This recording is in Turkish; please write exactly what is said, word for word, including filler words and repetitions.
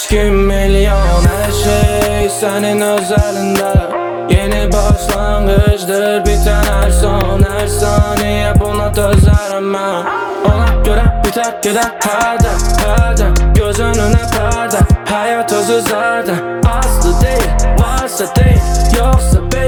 İki milyon her şey senin özelinde. Yeni başlangıçtır biten her son. Her saniye buna tözerim ben. Ona göre biter gider perde perde. Göz önüne perde. Hayat özü zaten aslı değil. Varsa değil yoksa değil.